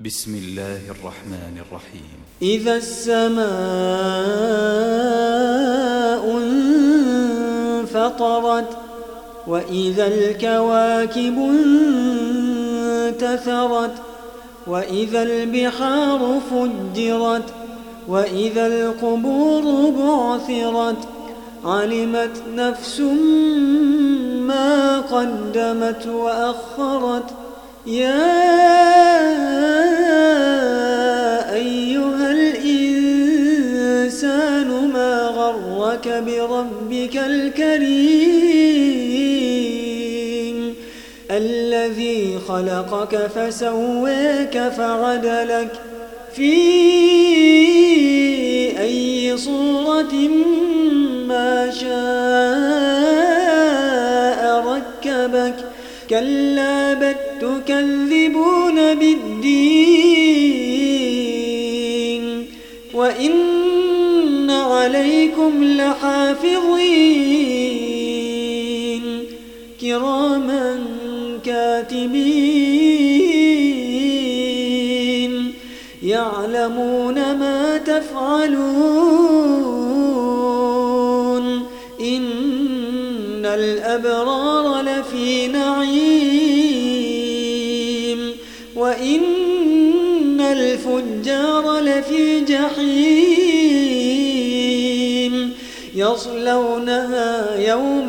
بسم الله الرحمن الرحيم. إذا السماء انفطرت وإذا الكواكب انتثرت وإذا البحار فجرت وإذا القبور بعثرت علمت نفس ما قدمت وأخرت يا أيها الإنسان ما غرك بربك الكريم الذي خلقك فسواك فعدلك في أي صورة ما شاء ركبك كلا بل تكذبون بالدين وإن عليكم لحافظين كراما كاتبين يعلمون ما تفعلون إن الأبرار لفي نعيم وإن الفجار لفي جحيم يصلونها يوم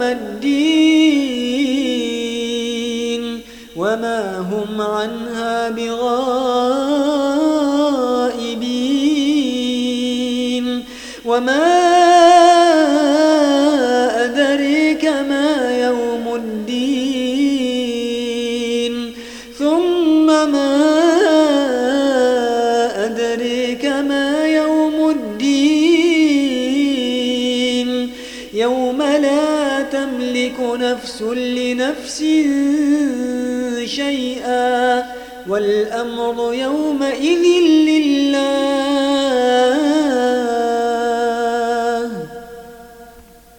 الدين وما هم عنها بغائبين وما أدريك ما يوم الدين ثم ما أدريك ما يوم الدين يوم لا تملك نفس لنفس شيئا والأمر يومئذ